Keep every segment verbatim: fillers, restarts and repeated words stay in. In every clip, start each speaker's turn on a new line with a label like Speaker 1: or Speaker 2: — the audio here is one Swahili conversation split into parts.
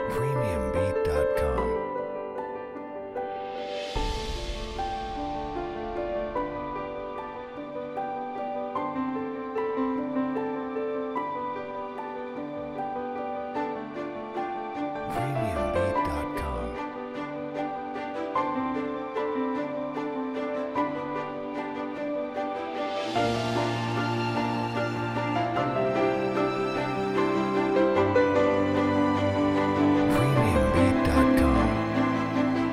Speaker 1: premium beat dot com. premium beat dot com. premium beat dot com.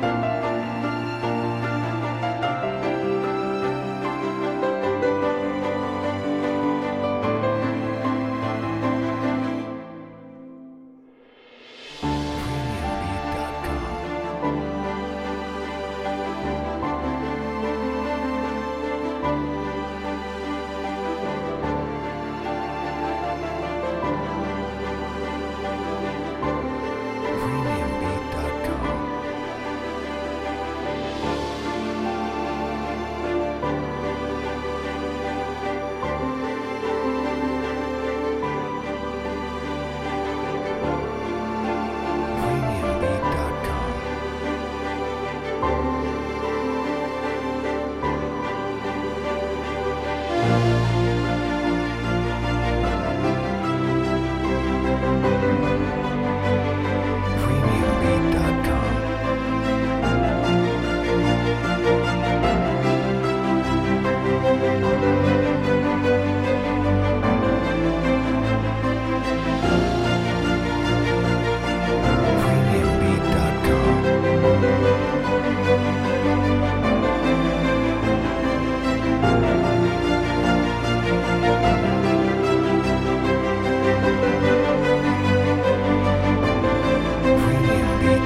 Speaker 1: premium beat dot com. premium beat dot com. premium beat dot com. premium beat dot com. premium beat dot com. premium beat